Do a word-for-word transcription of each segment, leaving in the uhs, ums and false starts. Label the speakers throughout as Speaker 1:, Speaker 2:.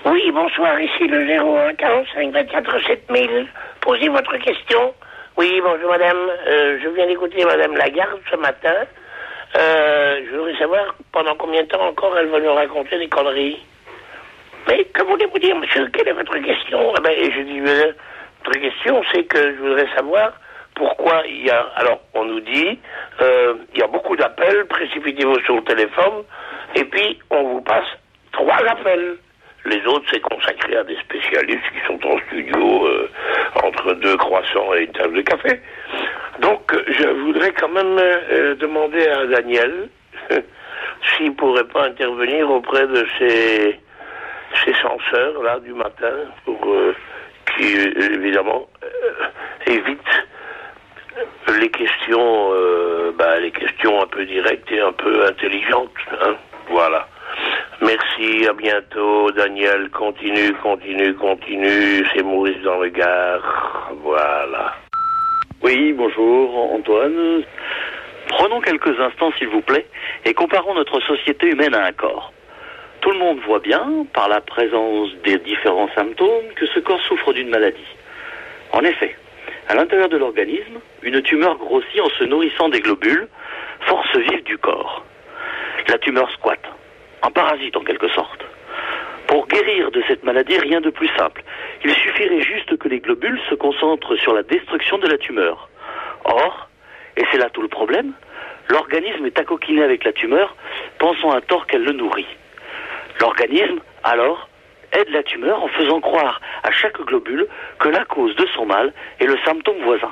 Speaker 1: Oui, bonsoir, ici le zéro un quarante-cinq vingt-quatre sept mille. Posez votre question. Oui, bonjour madame, euh, je viens d'écouter madame Lagarde ce matin. Euh, je voudrais savoir pendant combien de temps encore elle va nous raconter des conneries. Mais que voulez-vous dire, monsieur? Quelle est votre question? Eh ben, je dis, euh, votre question, c'est que je voudrais savoir pourquoi il y a... Alors, on nous dit, euh, il y a beaucoup d'appels, précipitez-vous sur le téléphone, et puis on vous passe trois appels. Les autres, c'est consacré à des spécialistes qui sont en studio euh, entre deux croissants et une tasse de café. Donc, je voudrais quand même euh, demander à Daniel s'il pourrait pas intervenir auprès de ces, ces censeurs là du matin pour euh, qui évidemment euh, évitent les questions, euh, bah, les questions un peu directes et un peu intelligentes. Hein, voilà. Merci, à bientôt, Daniel. Continue, continue, continue. C'est Maurice dans le Gard. Voilà.
Speaker 2: Oui, bonjour, Antoine. Prenons quelques instants, s'il vous plaît, et comparons notre société humaine à un corps. Tout le monde voit bien, par la présence des différents symptômes, que ce corps souffre d'une maladie. En effet, à l'intérieur de l'organisme, une tumeur grossit en se nourrissant des globules, force vive du corps. La tumeur squatte, un parasite en quelque sorte. Pour guérir de cette maladie, rien de plus simple. Il suffirait juste que les globules se concentrent sur la destruction de la tumeur. Or, et c'est là tout le problème, l'organisme est accoquiné avec la tumeur, pensant à tort qu'elle le nourrit. L'organisme, alors, aide la tumeur en faisant croire à chaque globule que la cause de son mal est le symptôme voisin.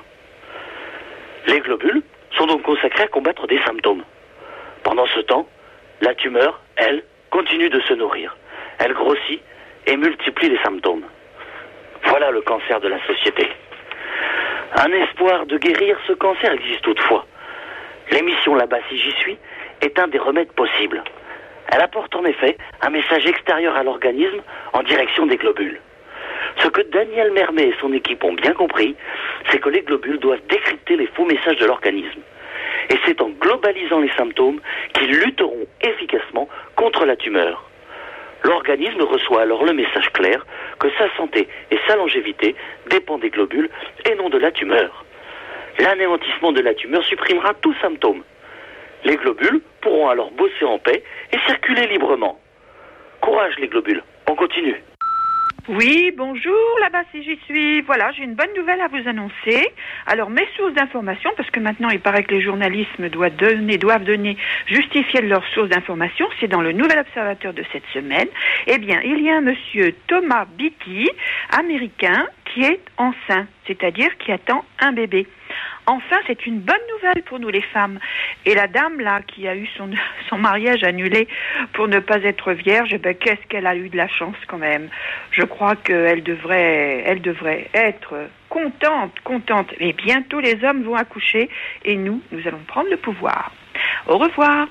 Speaker 2: Les globules sont donc consacrés à combattre des symptômes. Pendant ce temps, la tumeur, elle, continue de se nourrir. Elle grossit et multiplie les symptômes. Voilà le cancer de la société. Un espoir de guérir ce cancer existe toutefois. L'émission Là-bas si j'y suis est un des remèdes possibles. Elle apporte en effet un message extérieur à l'organisme en direction des globules. Ce que Daniel Mermet et son équipe ont bien compris, c'est que les globules doivent décrypter les faux messages de l'organisme. Et c'est en globalisant les symptômes qu'ils lutteront efficacement contre la tumeur. L'organisme reçoit alors le message clair que sa santé et sa longévité dépendent des globules et non de la tumeur. L'anéantissement de la tumeur supprimera tout symptôme. Les globules pourront alors bosser en paix et circuler librement. Courage les globules, on continue.
Speaker 3: Oui, bonjour, là-bas si j'y suis. Voilà, j'ai une bonne nouvelle à vous annoncer. Alors, mes sources d'information, parce que maintenant il paraît que les journalistes doivent donner, doivent donner, justifier de leurs sources d'information, c'est dans le Nouvel Observateur de cette semaine. Eh bien, il y a un monsieur Thomas Beatty, américain, qui est enceint, c'est-à-dire qui attend un bébé. Enfin, c'est une bonne nouvelle pour nous les femmes. Et la dame là qui a eu son, son mariage annulé pour ne pas être vierge, ben, qu'est-ce qu'elle a eu de la chance quand même. Je crois qu'elle devrait, elle devrait être contente, contente. Et bientôt les hommes vont accoucher et nous, nous allons prendre le pouvoir. Au revoir.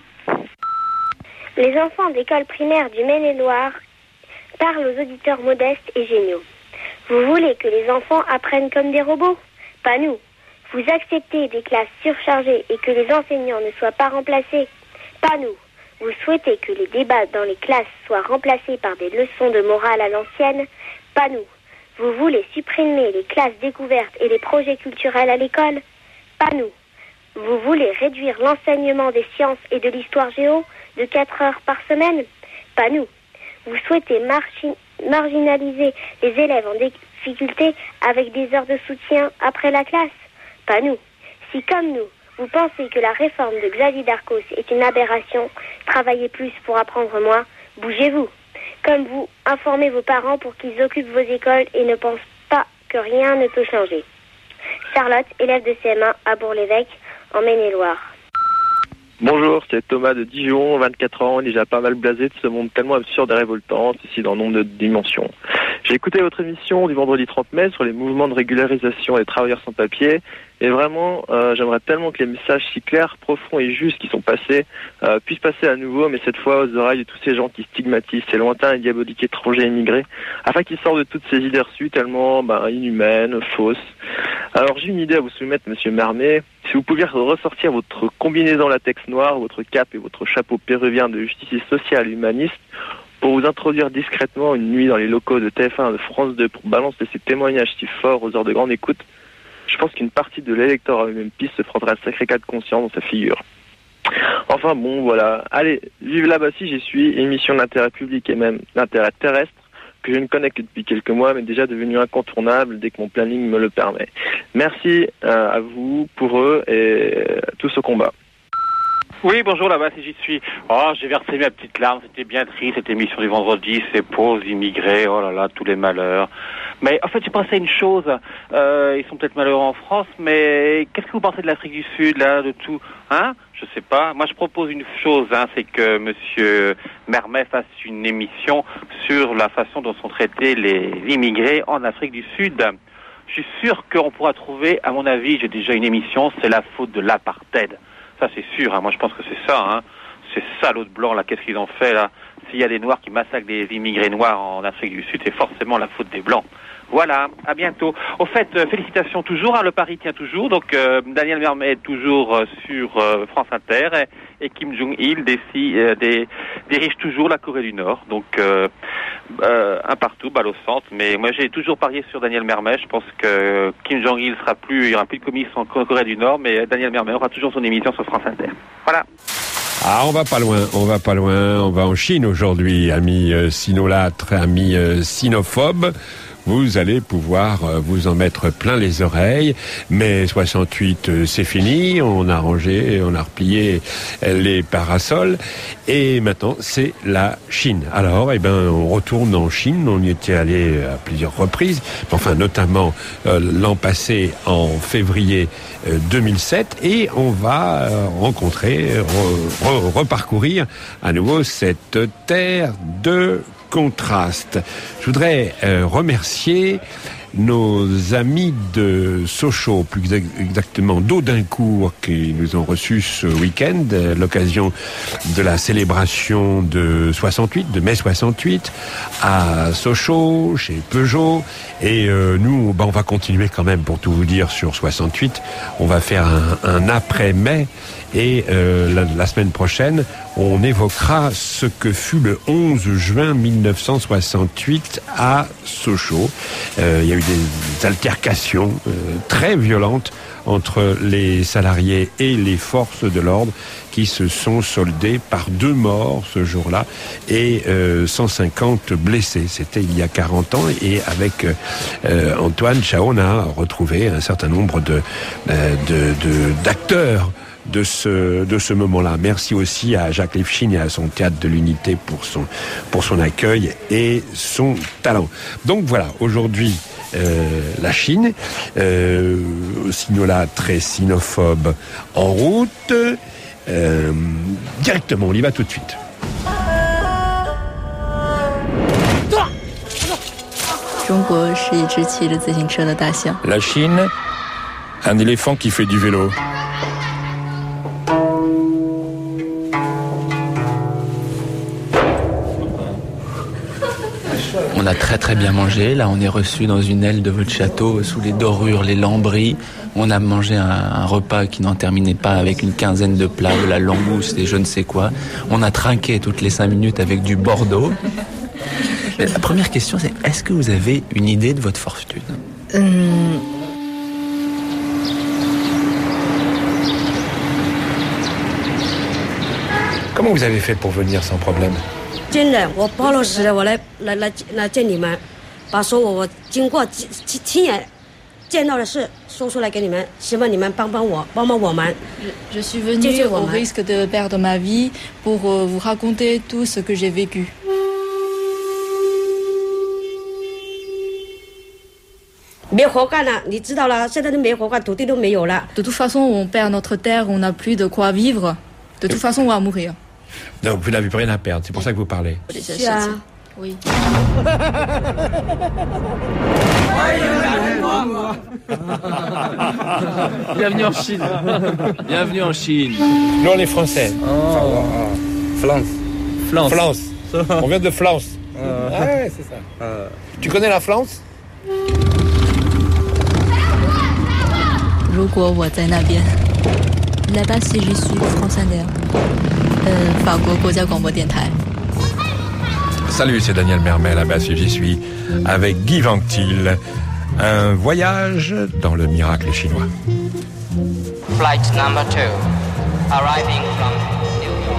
Speaker 4: Les enfants d'école primaire du Maine-et-Loire parlent aux auditeurs modestes et géniaux. Vous voulez que les enfants apprennent comme des robots? Pas nous. Vous acceptez des classes surchargées et que les enseignants ne soient pas remplacés? Pas nous. Vous souhaitez que les débats dans les classes soient remplacés par des leçons de morale à l'ancienne? Pas nous. Vous voulez supprimer les classes découvertes et les projets culturels à l'école? Pas nous. Vous voulez réduire l'enseignement des sciences et de l'histoire géo de quatre heures par semaine? Pas nous. Vous souhaitez margi- marginaliser les élèves en difficulté avec des heures de soutien après la classe? Pas nous. Si, comme nous, vous pensez que la réforme de Xavier Darcos est une aberration, travaillez plus pour apprendre moins, bougez-vous. Comme vous, informez vos parents pour qu'ils occupent vos écoles et ne pensent pas que rien ne peut changer. Charlotte, élève de C M un à Bourg-l'Évêque, en Maine-et-Loire.
Speaker 5: Bonjour, c'est Thomas de Dijon, vingt-quatre ans, déjà pas mal blasé de ce monde tellement absurde et révoltant, ceci dans nombre de dimensions. J'ai écouté votre émission du vendredi trente mai sur les mouvements de régularisation des travailleurs sans papier, et vraiment, euh, j'aimerais tellement que les messages si clairs, profonds et justes qui sont passés euh, puissent passer à nouveau, mais cette fois aux oreilles de tous ces gens qui stigmatisent ces lointains et diaboliques étrangers immigrés, afin qu'ils sortent de toutes ces idées reçues tellement ben, inhumaines, fausses. Alors j'ai une idée à vous soumettre, monsieur Mermet. Si vous pouviez ressortir votre combinaison latex noir, votre cape et votre chapeau péruvien de justice sociale et humaniste, pour vous introduire discrètement une nuit dans les locaux de T F un de France deux pour balancer ces témoignages si forts aux heures de grande écoute, je pense qu'une partie de l'électorat U M P se prendra un sacré cas de conscience dans sa figure. Enfin bon, voilà. Allez, vive là-bas si j'y suis, émission d'intérêt public et même d'intérêt terrestre, que je ne connais que depuis quelques mois, mais déjà devenu incontournable dès que mon planning me le permet. Merci euh, à vous, pour eux, et euh, tous au combat.
Speaker 6: Oui, bonjour, là-bas, si j'y suis. Oh, j'ai versé ma petite larme, c'était bien triste, cette émission du vendredi, ces pauvres immigrés, oh là là, tous les malheurs. Mais en fait, j'ai pensé à une chose, euh, ils sont peut-être malheureux en France, mais qu'est-ce que vous pensez de l'Afrique du Sud, là, de tout, hein? Je sais pas. Moi, je propose une chose, hein, c'est que Monsieur Mermet fasse une émission sur la façon dont sont traités les immigrés en Afrique du Sud. Je suis sûr qu'on pourra trouver, à mon avis, j'ai déjà une émission, c'est la faute de l'apartheid. Ça, c'est sûr, hein. Moi, je pense que c'est ça, hein. Ces salauds de blancs, là, qu'est-ce qu'ils ont fait, là? S'il y a des Noirs qui massacrent des immigrés noirs en Afrique du Sud, c'est forcément la faute des Blancs. Voilà, à bientôt. Au fait, euh, félicitations toujours, hein, le pari tient toujours. Donc, euh, Daniel Mermet est toujours euh, sur euh, France Inter et, et Kim Jong-il décide, euh, des, dirige toujours la Corée du Nord. Donc, euh, euh, un partout, balle au centre. Mais moi, j'ai toujours parié sur Daniel Mermet. Je pense que Kim Jong-il sera plus, il n'y aura plus de commissions en Corée du Nord, mais Daniel Mermet aura toujours son émission sur France Inter. Voilà.
Speaker 7: Ah, on va pas loin, on va pas loin. On va en Chine aujourd'hui, amis euh, sinolâtres, amis euh, sinophobes. Vous allez pouvoir euh, vous en mettre plein les oreilles. Mais soixante-huit, euh, c'est fini. On a rangé, on a replié euh, les parasols. Et maintenant, c'est la Chine. Alors, eh ben, on retourne en Chine. On y était allé à plusieurs reprises. Enfin, notamment euh, l'an passé, en février euh, deux mille sept. Et on va euh, rencontrer, re, re, reparcourir à nouveau cette terre de contraste. Je voudrais euh, remercier nos amis de Sochaux, plus exactement d'Audincourt, qui nous ont reçus ce week-end, à l'occasion de la célébration de soixante-huit, de mai soixante-huit, à Sochaux, chez Peugeot. Et euh, nous, bah, on va continuer quand même, pour tout vous dire, sur soixante-huit. On va faire un, un après-mai. Et euh, la, la semaine prochaine, on évoquera ce que fut le onze juin mille neuf cent soixante-huit à Sochaux. Euh, il y a eu des altercations euh, très violentes entre les salariés et les forces de l'ordre qui se sont soldées par deux morts ce jour-là et euh, cent cinquante blessés. C'était il y a quarante ans et avec euh, Antoine Chao, on a retrouvé un certain nombre de, euh, de, de, d'acteurs de ce de ce moment-là. Merci aussi à Jacques Lifshitz et à son théâtre de l'Unité pour son pour son accueil et son talent. Donc voilà, aujourd'hui euh, la Chine, euh, Sinola très sinophobe en route. Euh, directement, on y va tout de suite.
Speaker 8: La Chine, un éléphant qui fait du vélo.
Speaker 9: On a très très bien mangé. Là, on est reçu dans une aile de votre château, sous les dorures, les lambris. On a mangé un, un repas qui n'en terminait pas avec une quinzaine de plats, de la langouste et je ne sais quoi. On a trinqué toutes les cinq minutes avec du Bordeaux. Mais la première question, c'est est-ce que vous avez une idée de votre fortune ? hum...
Speaker 7: Comment vous avez fait pour venir sans problème ?
Speaker 10: 真的，我包了时了，我来来来来见你们，把所有我经过亲亲眼见到的事说出来给你们，希望你们帮帮我，帮帮我们。
Speaker 11: Je suis venue au risque de perdre ma vie pour vous raconter tout ce que j'ai vécu.
Speaker 10: 没活干了，你知道了，现在都没活干，土地都没有了。
Speaker 11: De toute façon, on perd notre terre, on n'a plus de quoi vivre. De toute façon, on va mourir.
Speaker 7: Donc vous n'avez plus rien à perdre, c'est pour ça que vous parlez.
Speaker 11: C'est ça. Oui.
Speaker 9: Bienvenue en Chine. Bienvenue en Chine.
Speaker 7: Nous on est français.
Speaker 12: Oh. France.
Speaker 7: France. France. On vient de France. Euh. Ah ouais, c'est ça. Euh. Tu connais la France?
Speaker 13: 如果我在那边 Là-bas, si je suis France Inter, euh, 法国国家广播电台。
Speaker 8: Salut, c'est Daniel Mermel, à basse et j'y suis, avec Guy Vanctil. Un voyage dans le miracle chinois.
Speaker 14: Flight number two, arriving from New York.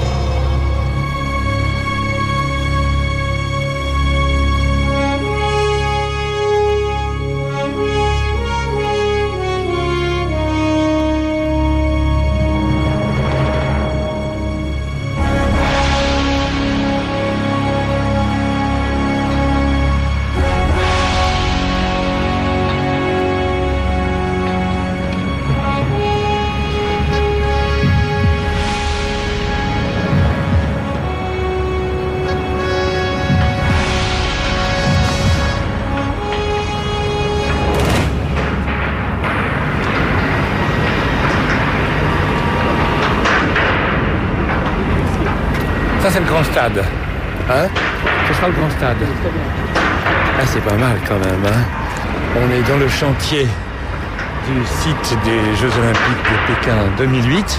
Speaker 15: Ça, c'est le grand stade. Hein? Ce sera le grand stade. Ah, c'est pas mal quand même. Hein? On est dans le chantier du site des Jeux Olympiques de Pékin deux mille huit.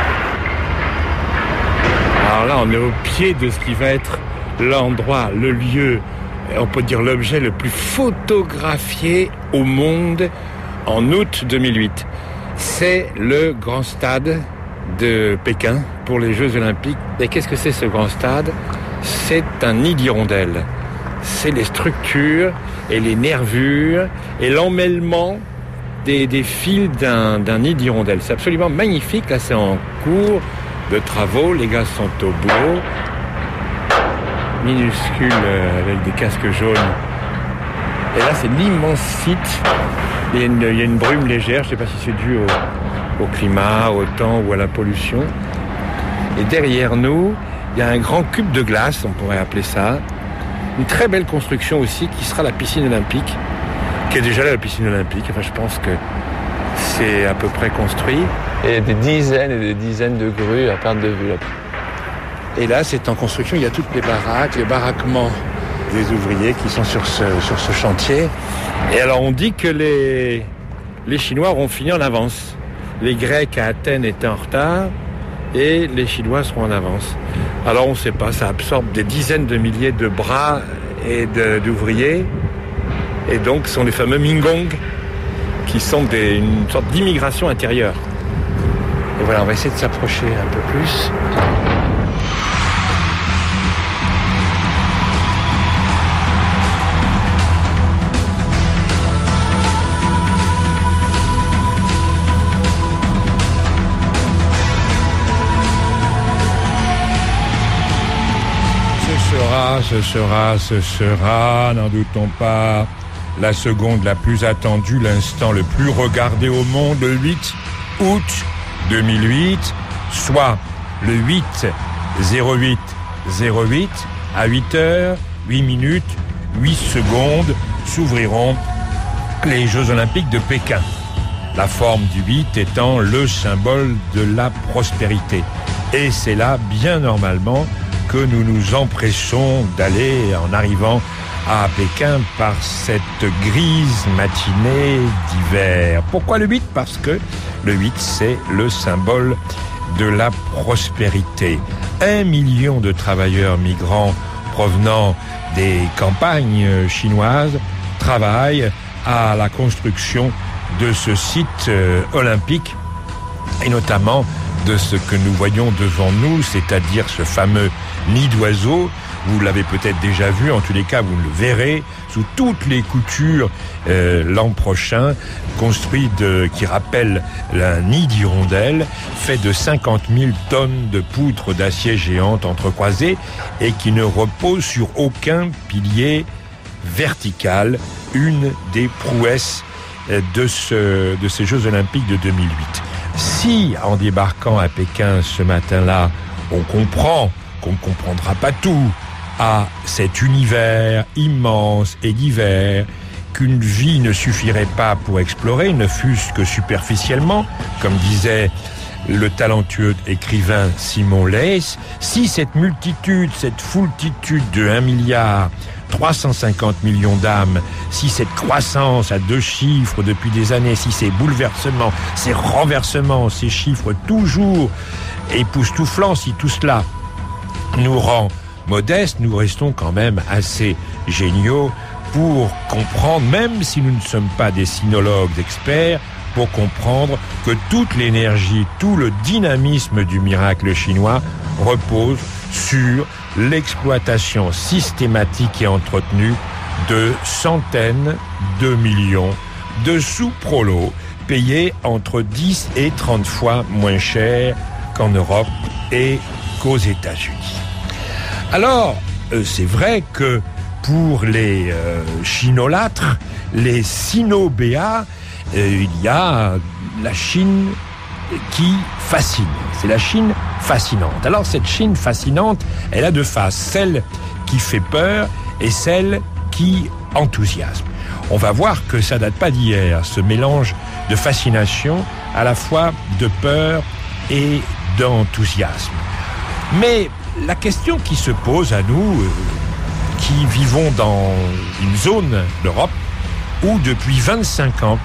Speaker 15: Alors là, on est au pied de ce qui va être l'endroit, le lieu, on peut dire l'objet le plus photographié au monde en août deux mille huit. C'est le grand stade de Pékin pour les Jeux Olympiques. Et qu'est-ce que c'est ce grand stade? C'est un nid d'hirondelles. C'est les structures et les nervures et l'emmêlement des, des fils d'un, d'un nid d'hirondelles. C'est absolument magnifique. Là, c'est en cours de travaux. Les gars sont au boulot. Minuscules euh, avec des casques jaunes. Et là, c'est l'immense site. Il y a une, il y a une brume légère. Je ne sais pas si c'est dû au, au climat, au temps ou à la pollution. Et derrière nous, il y a un grand cube de glace, on pourrait appeler ça. Une très belle construction aussi, qui sera la piscine olympique, qui est déjà là, la piscine olympique. Enfin, je pense que c'est à peu près construit.
Speaker 9: Et des dizaines et des dizaines de grues à perte de vue. Là.
Speaker 15: Et là, c'est en construction, il y a toutes les baraques, les baraquements des ouvriers qui sont sur ce, sur ce chantier. Et alors, on dit que les, les Chinois auront fini en avance. Les Grecs à Athènes étaient en retard. Et les Chinois seront en avance. Alors on ne sait pas, ça absorbe des dizaines de milliers de bras et de, d'ouvriers. Et donc ce sont les fameux Mingong, qui sont des, une sorte d'immigration intérieure. Et voilà, on va essayer de s'approcher un peu plus.
Speaker 8: Ce sera, ce sera, n'en doutons pas, la seconde la plus attendue, l'instant le plus regardé au monde, le huit août deux mille huit, soit le huit zéro huit zéro huit à huit heures, huit minutes, huit secondes, s'ouvriront les Jeux Olympiques de Pékin. La forme du huit étant le symbole de la prospérité. Et c'est là, bien normalement, que nous nous empressons d'aller en arrivant à Pékin par cette grise matinée d'hiver. Pourquoi le huit? Parce que le huit, c'est le symbole de la prospérité. Un million de travailleurs migrants provenant des campagnes chinoises travaillent à la construction de ce site euh, olympique et notamment de ce que nous voyons devant nous, c'est-à-dire ce fameux nid d'oiseaux. Vous l'avez peut-être déjà vu, en tous les cas vous le verrez sous toutes les coutures euh, l'an prochain, construit de, qui rappelle un nid d'hirondelles, fait de cinquante mille tonnes de poutres d'acier géantes entrecroisées et qui ne repose sur aucun pilier vertical, une des prouesses de, ce, de ces Jeux Olympiques de deux mille huit. Si, en débarquant à Pékin ce matin-là, on comprend qu'on ne comprendra pas tout à cet univers immense et divers, qu'une vie ne suffirait pas pour explorer, ne fût-ce que superficiellement, comme disait le talentueux écrivain Simon Leys, si cette multitude, cette foultitude de un milliard trois cent cinquante millions d'âmes, si cette croissance à deux chiffres depuis des années, si ces bouleversements, ces renversements, ces chiffres toujours époustouflants, si tout cela nous rend modestes, nous restons quand même assez géniaux pour comprendre, même si nous ne sommes pas des sinologues experts, pour comprendre que toute l'énergie, tout le dynamisme du miracle chinois repose sur l'exploitation systématique et entretenue de centaines de millions de sous-prolos payés entre dix et trente fois moins cher qu'en Europe et qu'aux États-Unis. Alors, euh, c'est vrai que pour les euh, chinolâtres, les sinobéats, euh, il y a la Chine qui fascine. C'est la Chine fascinante. Alors cette Chine fascinante, elle a deux faces, celle qui fait peur et celle qui enthousiasme. On va voir que ça date pas d'hier, ce mélange de fascination, à la fois de peur et d'enthousiasme. Mais la question qui se pose à nous, euh, qui vivons dans une zone d'Europe où depuis vingt-cinq ans,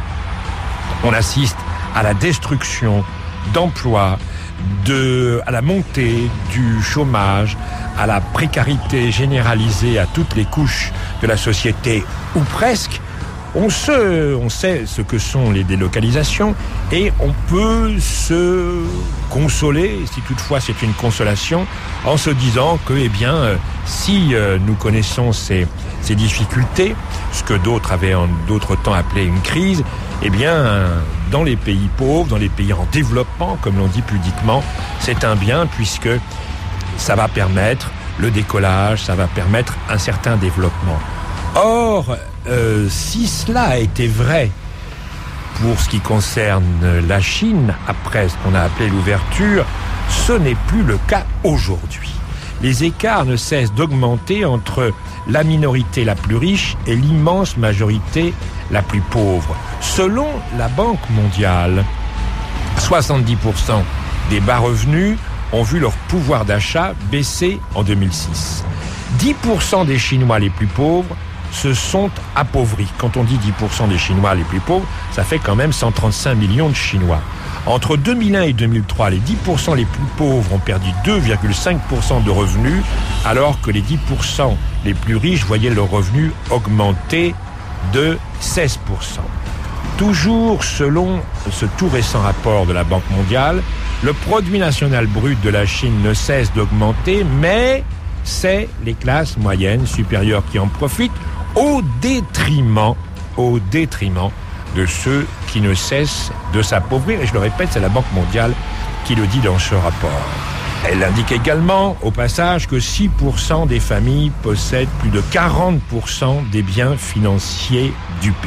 Speaker 8: on assiste à la destruction d'emplois, de, à la montée du chômage, à la précarité généralisée à toutes les couches de la société, ou presque, on, se, on sait ce que sont les délocalisations et on peut se consoler, si toutefois c'est une consolation, en se disant que, eh bien, euh, si euh, nous connaissons ces, ces difficultés, ce que d'autres avaient en d'autres temps appelé une crise, eh bien, euh, dans les pays pauvres, dans les pays en développement, comme l'on dit pudiquement, c'est un bien puisque ça va permettre le décollage, ça va permettre un certain développement. Or, euh, si cela a été vrai pour ce qui concerne la Chine, après ce qu'on a appelé l'ouverture, ce n'est plus le cas aujourd'hui. Les écarts ne cessent d'augmenter entre la minorité la plus riche et l'immense majorité la plus pauvre. Selon la Banque mondiale, soixante-dix pour cent des bas revenus ont vu leur pouvoir d'achat baisser en deux mille six. dix pour cent des Chinois les plus pauvres se sont appauvris. Quand on dit dix pour cent des Chinois les plus pauvres, ça fait quand même cent trente-cinq millions de Chinois. Entre deux mille un et deux mille trois, les dix pour cent les plus pauvres ont perdu deux virgule cinq pour cent de revenus, alors que les dix pour cent les plus riches voyaient leurs revenus augmenter de seize pour cent. Toujours selon ce tout récent rapport de la Banque mondiale, le produit national brut de la Chine ne cesse d'augmenter, mais c'est les classes moyennes supérieures qui en profitent au détriment, au détriment de ceux qui ne cessent de s'appauvrir. Et je le répète, c'est la Banque mondiale qui le dit dans ce rapport. Elle indique également, au passage, que six pour cent des familles possèdent plus de quarante pour cent des biens financiers du pays.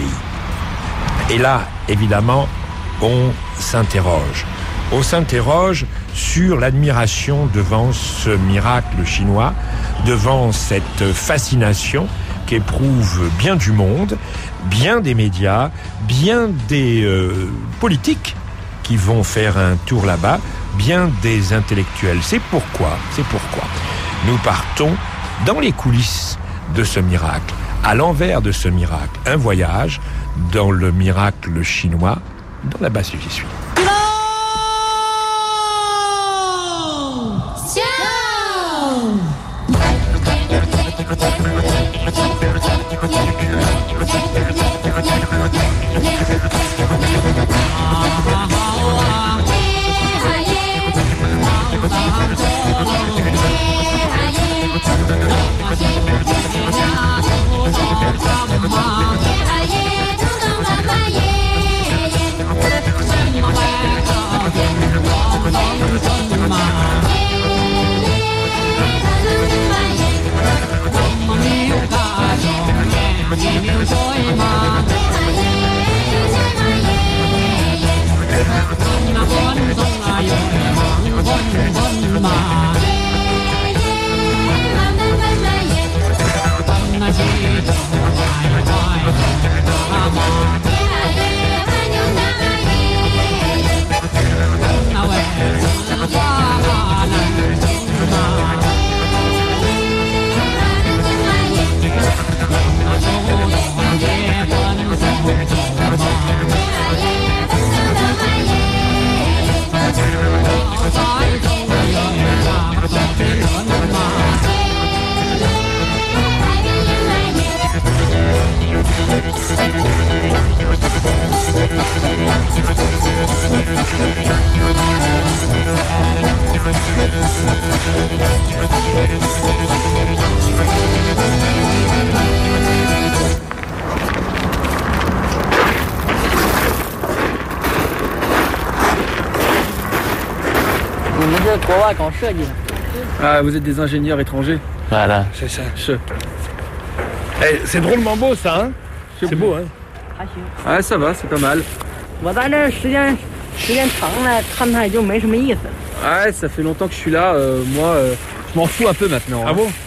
Speaker 8: Et là, évidemment, on s'interroge. On s'interroge sur l'admiration devant ce miracle chinois, devant cette fascination qu'éprouve bien du monde, bien des médias, bien des euh, politiques qui vont faire un tour là-bas, bien des intellectuels. C'est pourquoi, c'est pourquoi nous partons dans les coulisses de ce miracle, à l'envers de ce miracle, un voyage dans le miracle chinois, dans la basse j'y suis.
Speaker 16: Yeah. Ah, vous êtes des ingénieurs étrangers.
Speaker 9: Voilà.
Speaker 15: C'est ça.
Speaker 16: Je...
Speaker 15: Eh, c'est drôlement beau ça, hein. C'est beau, hein.
Speaker 16: Ah, ça va, c'est pas mal. Ouais, ça fait longtemps que je suis là. Euh, moi, euh, je m'en fous un peu maintenant.
Speaker 15: Ah bon?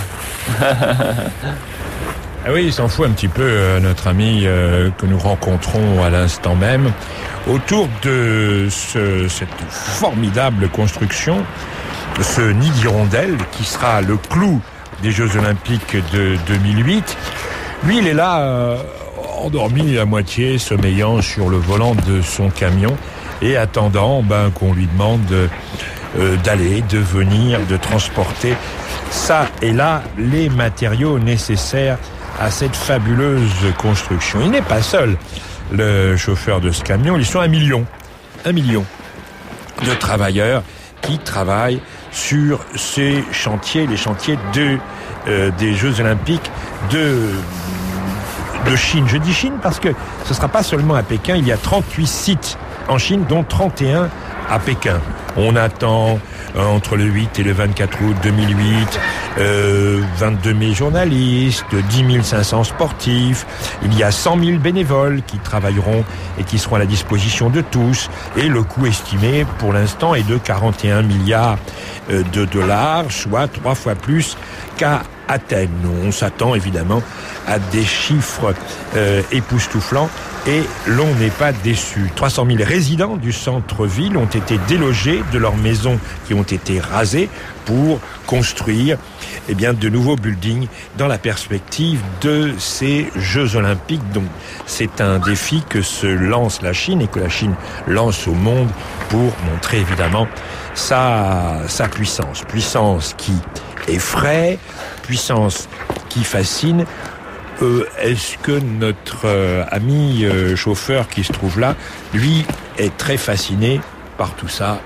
Speaker 8: Ah oui, il s'en fout un petit peu, euh, notre ami euh, que nous rencontrons à l'instant même, autour de ce, cette formidable construction, ce nid d'hirondelle qui sera le clou des Jeux Olympiques de deux mille huit. Lui, il est là, euh, endormi à moitié, sommeillant sur le volant de son camion et attendant ben, qu'on lui demande euh, d'aller, de venir, de transporter ça et là les matériaux nécessaires à cette fabuleuse construction. Il n'est pas seul, le chauffeur de ce camion, ils sont un million, un million de travailleurs qui travaillent sur ces chantiers, les chantiers de, euh, des Jeux Olympiques de, de Chine. Je dis Chine parce que ce ne sera pas seulement à Pékin, il y a trente-huit sites en Chine, dont trente et un à Pékin. On attend euh, entre le huit et le vingt-quatre août deux mille huit, euh, vingt-deux mille journalistes, dix mille cinq cents sportifs, il y a cent mille bénévoles qui travailleront et qui seront à la disposition de tous, et le coût estimé pour l'instant est de quarante et un milliards euh, de dollars, soit trois fois plus qu'à Athènes. On s'attend évidemment à des chiffres euh, époustouflants et l'on n'est pas déçu. trois cent mille résidents du centre-ville ont été délogés de leurs maisons qui ont été rasées pour construire eh bien, de nouveaux buildings dans la perspective de ces Jeux Olympiques. Donc c'est un défi que se lance la Chine et que la Chine lance au monde pour montrer évidemment sa, sa puissance. Puissance qui effraie, puissance qui fascine. Euh, est-ce que notre euh, ami euh, chauffeur qui se trouve là, lui, est très fasciné par tout ça?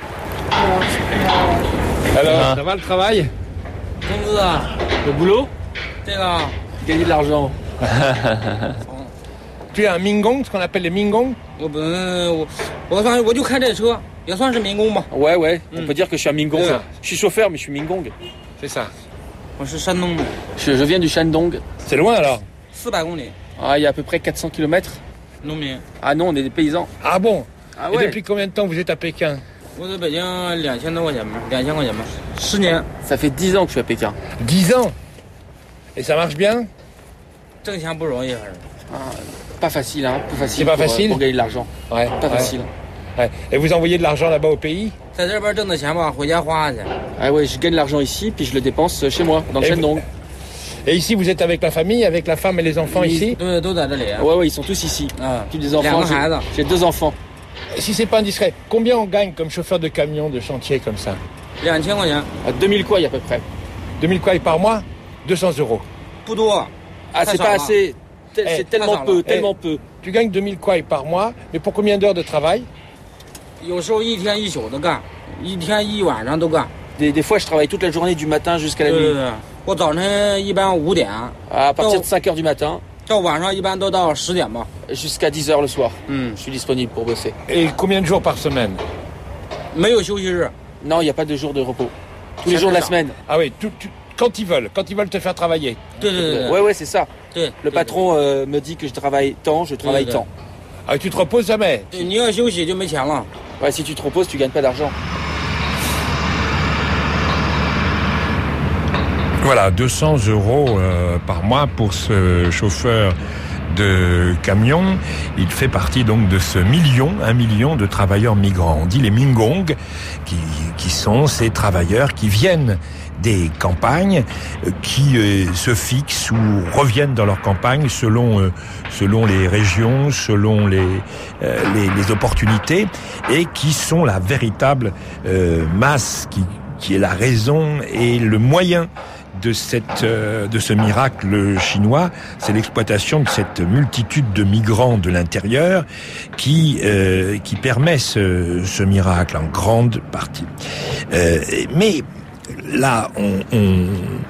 Speaker 16: Alors, ça va le travail? Le boulot? Gagner de l'argent.
Speaker 15: Tu es un Mingong, ce qu'on appelle les Mingong?
Speaker 16: Ouais, ouais, on peut dire que je suis un Mingong. Je suis chauffeur, mais je suis Mingong.
Speaker 15: C'est ça.
Speaker 16: Je, je viens du Shandong.
Speaker 15: C'est loin alors?
Speaker 16: Ah, il y a à peu près quatre cents kilomètres. Ah non, on est des paysans.
Speaker 15: Ah bon?
Speaker 16: Ah ouais.
Speaker 15: Et depuis combien de temps vous êtes à Pékin?
Speaker 16: Ça fait dix ans que je suis à Pékin.
Speaker 15: dix ans? Et ça marche bien?
Speaker 16: Ah, pas facile, hein. Pas facile.
Speaker 15: C'est pas
Speaker 16: pour,
Speaker 15: facile
Speaker 16: pour gagner de l'argent.
Speaker 15: Ouais.
Speaker 16: Pas
Speaker 15: ouais.
Speaker 16: facile.
Speaker 15: Ouais. Et vous envoyez de l'argent là-bas au pays?
Speaker 16: Ah ouais, je gagne l'argent ici, puis je le dépense chez moi, dans le Shandong.
Speaker 15: Et ici, vous êtes avec la famille, avec la femme et les enfants ici?
Speaker 16: Ouais, ouais, ils sont tous ici. Tous des enfants. J'ai, j'ai deux enfants.
Speaker 15: Si c'est pas indiscret, combien on gagne comme chauffeur de camion, de chantier comme ça?
Speaker 16: À deux mille kouai à peu près.
Speaker 15: deux mille kouai par mois? deux cents euros.
Speaker 16: Ah, c'est pas assez. C'est eh, tellement peu, eh, tellement peu.
Speaker 15: Tu gagnes deux mille kouai par mois, mais pour combien d'heures de travail?
Speaker 16: Des, des fois, je travaille toute la journée du matin jusqu'à la nuit. À partir de cinq heures du matin. Jusqu'à dix heures le soir. Mm. Je suis disponible pour bosser.
Speaker 15: Et combien de jours par semaine?
Speaker 16: Non, il n'y a pas de jours de repos. Tous les jours de la semaine.
Speaker 15: Ah oui, tout, tout, quand ils veulent, quand ils veulent te faire travailler.
Speaker 16: Ouais, ouais, c'est ça. Le patron euh, me dit que je travaille tant, je travaille tant.
Speaker 15: Ah, tu te reposes jamais?
Speaker 16: Ouais, si tu te reposes, tu gagnes pas d'argent.
Speaker 8: Voilà, deux cents euros euh, par mois pour ce chauffeur de camion. Il fait partie donc de ce million, un million de travailleurs migrants. On dit les Mingong, qui, qui sont ces travailleurs qui viennent des campagnes, euh, qui euh, se fixent ou reviennent dans leur campagne selon euh, selon les régions, selon les, euh, les les opportunités, et qui sont la véritable euh, masse qui qui est la raison et le moyen de cette euh, de ce miracle chinois. C'est l'exploitation de cette multitude de migrants de l'intérieur qui euh, qui permet ce, ce miracle en grande partie. Euh, mais là, on, on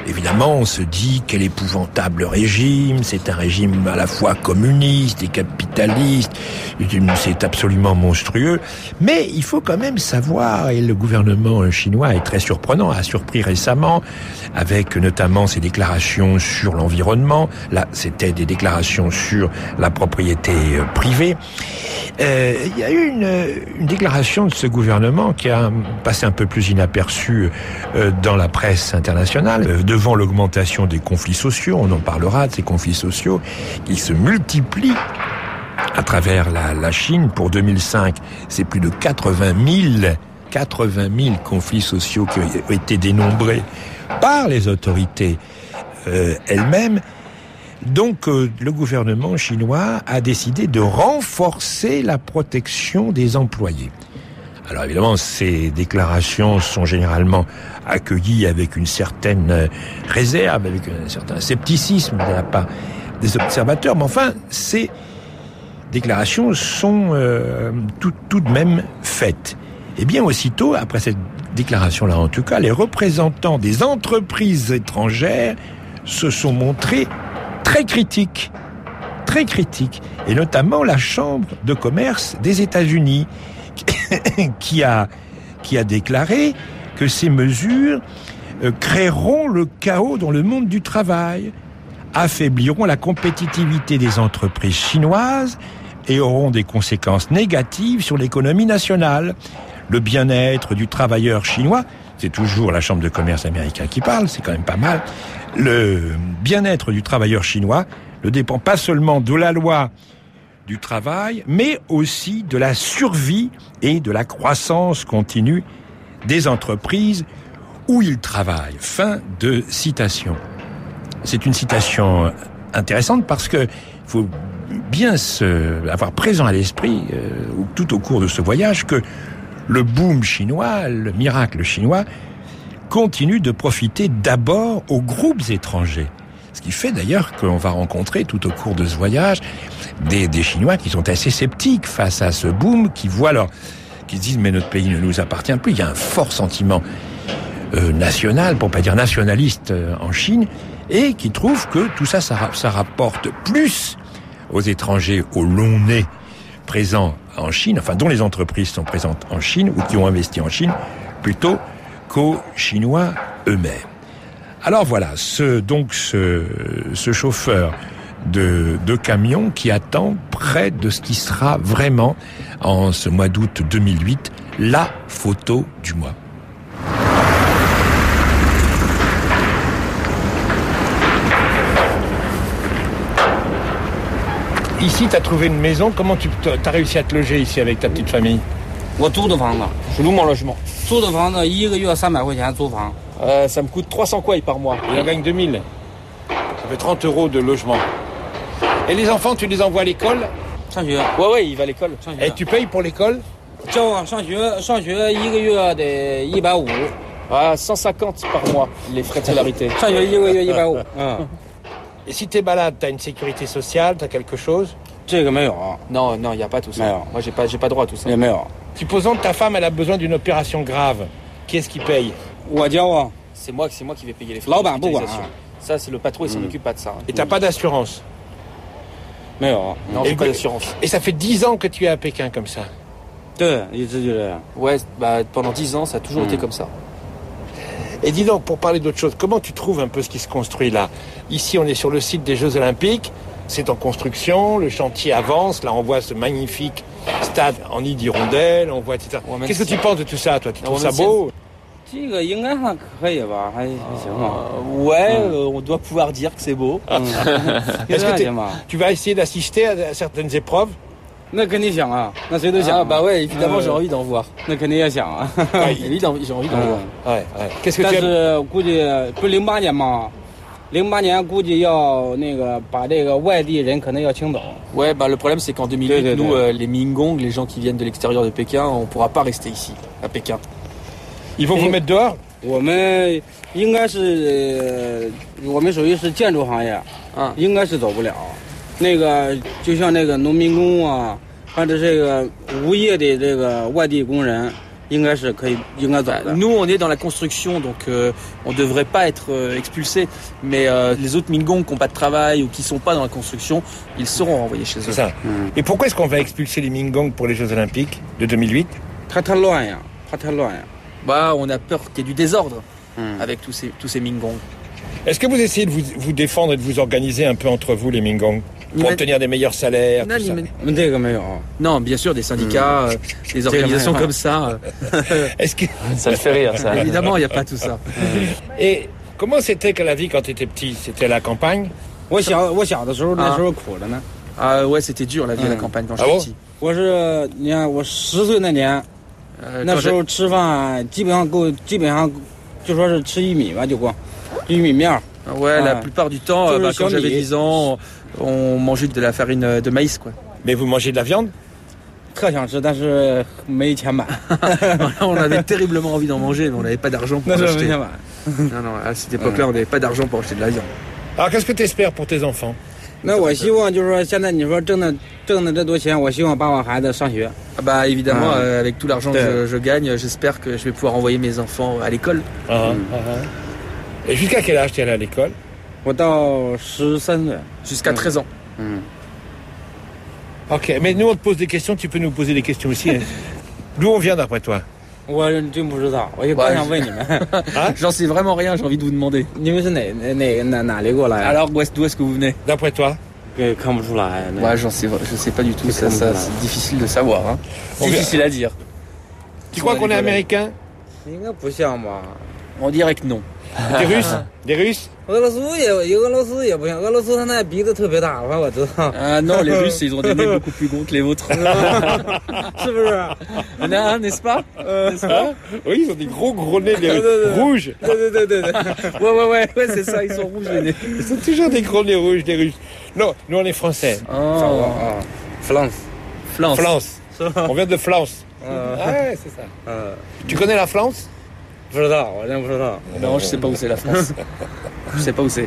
Speaker 8: évidemment, on se dit quel épouvantable régime, c'est un régime à la fois communiste et capitaliste, c'est absolument monstrueux. Mais il faut quand même savoir, et le gouvernement chinois est très surprenant, a surpris récemment, avec notamment ses déclarations sur l'environnement. Là, c'était des déclarations sur la propriété privée. Euh, il y a eu une, une déclaration de ce gouvernement qui a passé un peu plus inaperçue euh, dans la presse internationale, euh, devant l'augmentation des conflits sociaux. On en parlera de ces conflits sociaux qui se multiplient à travers la, la Chine. Pour deux mille cinq, c'est plus de quatre-vingt mille conflits sociaux qui ont été dénombrés par les autorités euh, elles-mêmes. Donc, euh, le gouvernement chinois a décidé de renforcer la protection des employés. Alors évidemment, ces déclarations sont généralement accueillies avec une certaine réserve, avec un certain scepticisme de la part des observateurs, mais enfin, ces déclarations sont euh, tout, tout de même faites. Et bien aussitôt, après cette déclaration-là en tout cas, les représentants des entreprises étrangères se sont montrés très critiques, très critiques, et notamment la Chambre de commerce des États-Unis, qui a, qui a déclaré que ces mesures euh, créeront le chaos dans le monde du travail, affaibliront la compétitivité des entreprises chinoises et auront des conséquences négatives sur l'économie nationale. Le bien-être du travailleur chinois, c'est toujours la Chambre de commerce américaine qui parle, c'est quand même pas mal. Le bien-être du travailleur chinois ne dépend pas seulement de la loi du travail, mais aussi de la survie et de la croissance continue des entreprises où il travaille. Fin de citation. C'est une citation intéressante parce que faut bien se, avoir présent à l'esprit, euh, tout au cours de ce voyage, que le boom chinois, le miracle chinois, continue de profiter d'abord aux groupes étrangers. Ce qui fait d'ailleurs qu'on va rencontrer tout au cours de ce voyage des, des Chinois qui sont assez sceptiques face à ce boom, qui voient leur, qui se disent mais notre pays ne nous appartient plus. Il y a un fort sentiment euh, national, pour pas dire nationaliste, euh, en Chine, et qui trouvent que tout ça, ça, ça rapporte plus aux étrangers au long nez présents en Chine, enfin dont les entreprises sont présentes en Chine ou qui ont investi en Chine, plutôt qu'aux Chinois eux-mêmes. Alors voilà, ce, donc ce, ce chauffeur de, de camion qui attend près de ce qui sera vraiment, en ce mois d'août deux mille huit, la photo du mois. Ici, tu as trouvé une maison. Comment tu as réussi à te loger ici avec ta petite famille?
Speaker 16: Je loue mon logement. Euh, ça me coûte trois cents kuai par mois.
Speaker 8: Et on gagne deux mille. Ça fait trente euros de logement. Et les enfants, tu les envoies à l'école?
Speaker 16: Ouais, ouais, il va à l'école.
Speaker 8: Et tu payes pour l'école?
Speaker 16: Ah, cent cinquante par mois, les frais de scolarité.
Speaker 8: Et si t'es malade, t'as une sécurité sociale, t'as quelque chose?
Speaker 16: Non, non, il n'y a pas tout ça. Moi, j'ai pas, j'ai pas droit à tout ça.
Speaker 8: Supposons que ta femme, elle a besoin d'une opération grave. Qui est-ce qui paye?
Speaker 16: C'est moi, c'est moi qui vais payer les frais d'hospitalisation. Ça, c'est le patron, il s'en occupe pas de ça.
Speaker 8: Et t'as pas d'assurance?
Speaker 16: Non, j'ai pas d'assurance.
Speaker 8: Et ça fait dix ans que tu es à Pékin comme ça?
Speaker 16: Ouais, bah, pendant dix ans, ça a toujours été comme ça.
Speaker 8: Et dis donc, pour parler d'autre chose, comment tu trouves un peu ce qui se construit là? Ici, on est sur le site des Jeux Olympiques, c'est en construction, le chantier avance, là on voit ce magnifique stade en nid d'hirondelles, on voit et cetera. Ouais, Qu'est-ce que tu penses de tout ça, toi? Tu trouves ça beau?
Speaker 16: Euh, ouais, euh, on doit pouvoir dire que c'est beau.
Speaker 8: Est-ce que tu vas essayer d'assister à certaines épreuves?
Speaker 16: Ah bah ouais, évidemment, j'ai envie d'en voir. Ouais, j'ai envie d'en voir.
Speaker 8: Ouais, ouais. Qu'est-ce que tu as...
Speaker 16: Ouais, bah le problème c'est qu'en deux mille huit, nous, euh, les Mingong, les gens qui viennent de l'extérieur de Pékin, on pourra pas rester ici, à Pékin.
Speaker 8: Ils vont vous mettre dehors?
Speaker 16: Nous, on est dans la construction, donc euh, on ne devrait pas être euh, expulsés. Mais euh, les autres Mingongs qui n'ont pas de travail ou qui ne sont pas dans la construction, ils seront renvoyés chez eux.
Speaker 15: C'est ça. Mm. Et pourquoi est-ce qu'on va expulser les Mingongs pour les Jeux Olympiques de deux mille huit?
Speaker 16: Bah, on a peur qu'il y ait du désordre mm. avec tous ces, tous ces Mingongs.
Speaker 15: Est-ce que vous essayez de vous, vous défendre et de vous organiser un peu entre vous, les Mingongs, pour mais... obtenir des meilleurs salaires, non, tout ça?
Speaker 16: Mais... Non, bien sûr, des syndicats, mmh. euh, des organisations comme ça.
Speaker 15: Est-ce que...
Speaker 9: Ça le fait rire, ça.
Speaker 16: Évidemment, il n'y a pas tout ça.
Speaker 15: Et comment c'était que la vie quand tu étais petit? C'était à la campagne?
Speaker 16: Ah. ah ouais, c'était dur la vie à la campagne quand j'étais petit.
Speaker 17: Moi, je,你看我十岁那年，那时候吃饭基本上够，基本上就说是吃玉米吧，就光玉米面。
Speaker 16: Ouais, la plupart du temps, euh, bah, quand j'avais dix ans, on, on mangeait de la farine de maïs, quoi.
Speaker 15: Mais vous mangez de la viande?
Speaker 16: On avait terriblement envie d'en manger, mais on n'avait pas d'argent pour acheter. Non, non, à cette époque-là, on n'avait pas d'argent pour acheter de la viande.
Speaker 15: Alors, qu'est-ce que tu espères pour tes enfants?
Speaker 17: Ah
Speaker 16: bah évidemment, ah. euh, avec tout l'argent que je, je gagne, j'espère que je vais pouvoir envoyer mes enfants à l'école.
Speaker 15: Ah, mm. ah, Et jusqu'à quel âge tu es allé à l'école?
Speaker 16: Jusqu'à treize ans.
Speaker 15: Mm. Ok, mais nous on te pose des questions, tu peux nous poser des questions aussi. Hein. D'où on vient d'après toi?
Speaker 16: Bah, J'en sais vraiment rien, j'ai envie de vous demander. Alors d'où est-ce, d'où est-ce que vous venez?
Speaker 15: D'après toi?
Speaker 16: Ouais, j'en sais, je sais pas du tout, ça, ça, c'est difficile de savoir. Hein. Difficile à dire.
Speaker 15: Tu crois qu'on est américain?
Speaker 16: On dirait que non.
Speaker 15: Des Russes? Des Russes?
Speaker 17: Ah
Speaker 16: non, les Russes, ils ont des nez beaucoup plus gros que les vôtres. Non, n'est-ce pas? N'est-ce pas?
Speaker 15: Oui, ils ont des gros gros nez des rouges.
Speaker 16: Ouais, ouais, ouais, ouais, c'est ça, ils sont rouges les nez.
Speaker 15: Ils sont toujours des gros nez rouges, des Russes. Non, nous on est français.
Speaker 16: Oh.
Speaker 17: France.
Speaker 16: France.
Speaker 15: France. On vient de France. Ah ouais, c'est ça. Tu connais la France?
Speaker 16: Non, je sais pas où c'est la France. Je sais pas où c'est.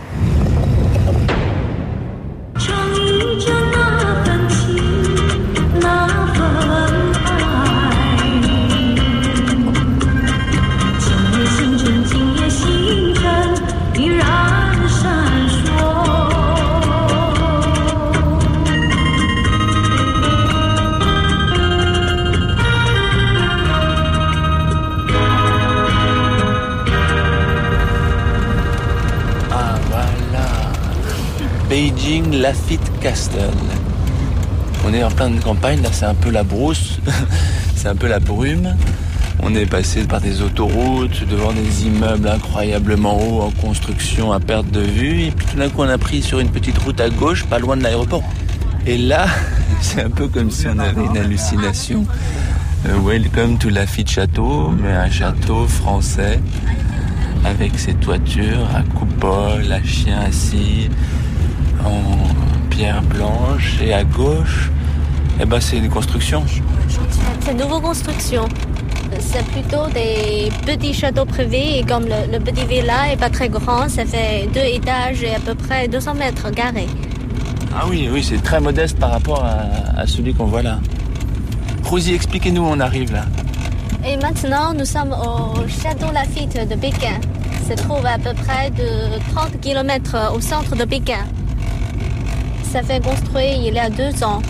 Speaker 9: Beijing Lafitte Castle. On est en pleine campagne, là c'est un peu la brousse, c'est un peu la brume. On est passé par des autoroutes, devant des immeubles incroyablement hauts en construction à perte de vue. Et puis tout d'un coup on a pris sur une petite route à gauche, pas loin de l'aéroport. Et là, c'est un peu comme si on avait une hallucination. Uh, welcome to Lafitte Château, mais un château français avec ses toitures à coupole, à chien assis, en pierre blanche, et à gauche, eh ben c'est des constructions.
Speaker 18: C'est une nouvelle construction. C'est plutôt des petits châteaux privés, et comme le, le petit villa est pas très grand, ça fait deux étages et à peu près deux cents mètres carrés.
Speaker 9: Ah oui, oui, c'est très modeste par rapport à, à celui qu'on voit là. Rosie, expliquez-nous où on arrive là.
Speaker 18: Et maintenant, nous sommes au château Lafitte de Pékin. Se trouve à peu près de trente kilomètres au centre de Pékin. Ça fait construit il y a deux ans.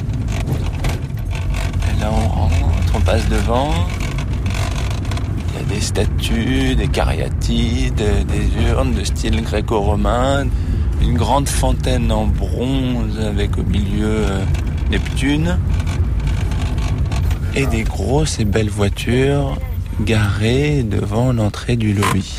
Speaker 9: Et là, on rentre, on passe devant. Il y a des statues, des cariatides, des urnes de style gréco-romain, une grande fontaine en bronze avec au milieu euh, Neptune, et des grosses et belles voitures garées devant l'entrée du lobby.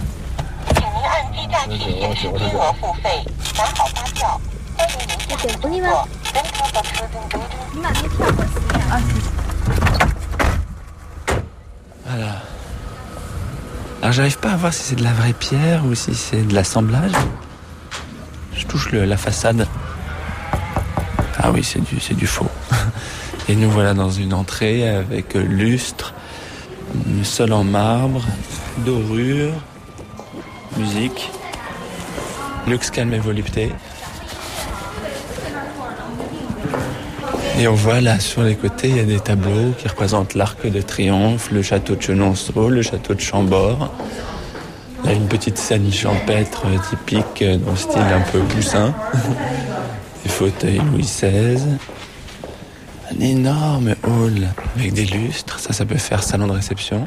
Speaker 9: Voilà. Alors j'arrive pas à voir si c'est de la vraie pierre ou si c'est de l'assemblage. Je touche le, la façade. Ah oui, c'est du, c'est du faux. Et nous voilà dans une entrée avec lustre, le sol en marbre, dorure, musique, lux calme et volupté. Et on voit là sur les côtés, il y a des tableaux qui représentent l'Arc de Triomphe, le château de Chenonceau, le château de Chambord. Là, une petite scène champêtre typique dans le style un peu poussin. Des fauteuils Louis seize. Un énorme hall avec des lustres. Ça, ça peut faire salon de réception.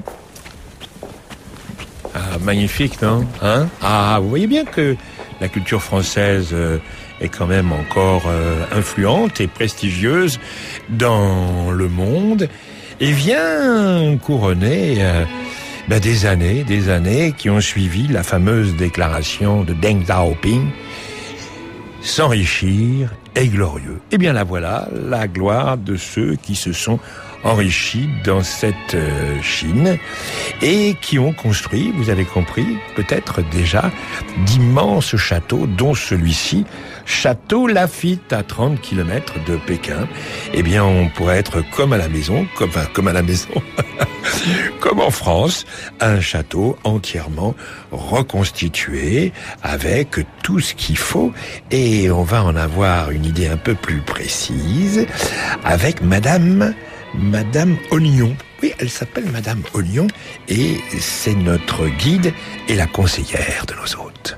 Speaker 8: Ah, magnifique, non hein Ah, vous voyez bien que la culture française euh, est quand même encore euh, influente et prestigieuse dans le monde et vient couronner euh, ben, des années, des années qui ont suivi la fameuse déclaration de Deng Xiaoping, s'enrichir est glorieux. Eh bien la voilà, la gloire de ceux qui se sont enrichis dans cette euh, Chine et qui ont construit, vous avez compris, peut-être déjà d'immenses châteaux, dont celui-ci, Château Lafite, à trente kilomètres de Pékin. Eh bien, on pourrait être comme à la maison, comme, enfin, comme à la maison, comme en France, un château entièrement reconstitué avec tout ce qu'il faut. Et on va en avoir une idée un peu plus précise avec Madame Madame Oignon. Oui, elle s'appelle Madame Oignon et c'est notre guide et la conseillère de nos hôtes.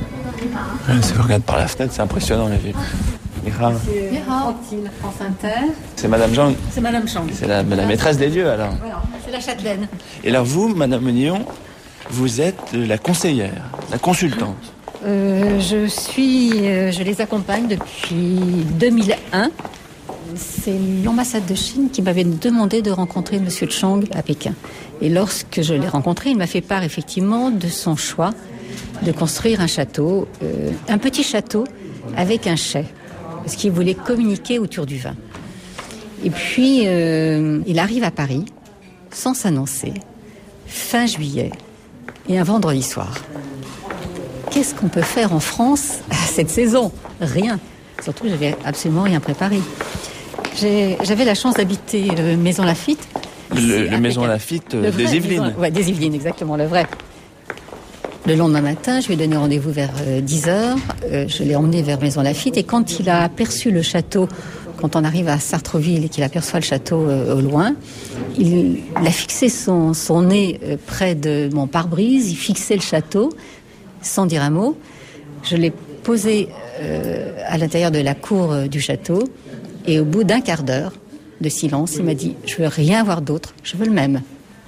Speaker 9: Si vous regardez par la fenêtre, c'est impressionnant la ville.
Speaker 19: Mira. France Inter.
Speaker 9: C'est Madame Zhang.
Speaker 19: C'est Madame Zhang.
Speaker 9: C'est la, la maîtresse des lieux alors.
Speaker 19: Voilà, c'est la châtelaine.
Speaker 9: Et alors vous, Madame Oignon, vous êtes la conseillère, la consultante.
Speaker 19: Euh, je suis, euh, je les accompagne depuis deux mille un. C'est l'ambassade de Chine qui m'avait demandé de rencontrer Monsieur Chang à Pékin. Et lorsque je l'ai rencontré, il m'a fait part effectivement de son choix de construire un château, euh, un petit château avec un chai, parce qu'il voulait communiquer autour du vin. Et puis, euh, il arrive à Paris, sans s'annoncer, fin juillet, et un vendredi soir. Qu'est-ce qu'on peut faire en France à cette saison ? Rien. Surtout, j'avais absolument rien préparé. J'ai, j'avais la chance d'habiter euh, Maison Lafite.
Speaker 9: Le, le Maison Lafite euh, des Yvelines.
Speaker 19: Oui, des Yvelines, exactement, le vrai. Le lendemain matin, je lui ai donné rendez-vous vers euh, dix heures. Euh, je l'ai emmené vers Maison Lafite. Et quand il a aperçu le château, quand on arrive à Sartreville et qu'il aperçoit le château euh, au loin, il, il a fixé son, son nez euh, près de mon pare-brise. Il fixait le château, sans dire un mot. Je l'ai posé euh, à l'intérieur de la cour euh, du château. Et au bout d'un quart d'heure de silence, il m'a dit « Je veux rien voir d'autre, je veux le même ».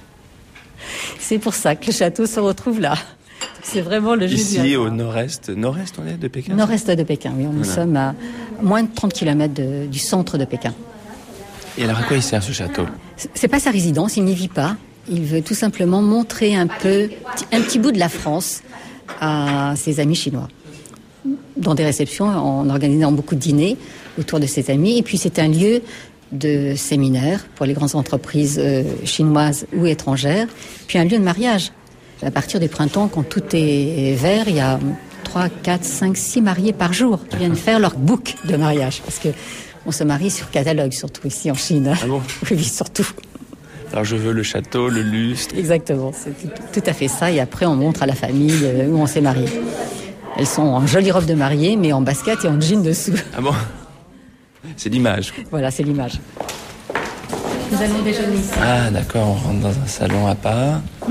Speaker 19: C'est pour ça que le château se retrouve là. C'est vraiment le jeu du hasard.
Speaker 9: Ici, au nord-est, nord-est, on est de Pékin.
Speaker 19: Nord-est de Pékin, oui. Nous voilà. sommes à moins de trente kilomètres de, du centre de Pékin.
Speaker 9: Et alors, à quoi il sert ce château ?
Speaker 19: C'est pas sa résidence, il n'y vit pas. Il veut tout simplement montrer un peu, un petit bout de la France à ses amis chinois. Dans des réceptions, en organisant beaucoup de dîners autour de ses amis. Et puis, c'est un lieu de séminaire pour les grandes entreprises euh, chinoises ou étrangères. Puis, un lieu de mariage. À partir du printemps, quand tout est vert, il y a trois, quatre, cinq, six mariés par jour qui viennent faire leur book de mariage. Parce que on se marie sur catalogue, surtout ici en Chine.
Speaker 9: Ah bon ?
Speaker 19: Oui, surtout.
Speaker 9: Alors je veux le château, le lustre.
Speaker 19: Exactement, c'est tout, tout à fait ça. Et après, on montre à la famille où on s'est marié. Elles sont en jolie robe de mariée, mais en basket et en jean dessous.
Speaker 9: Ah bon ? C'est l'image.
Speaker 19: Voilà, c'est l'image. Nous allons déjeuner ici.
Speaker 9: Ah d'accord, on rentre dans un salon à part. Hum.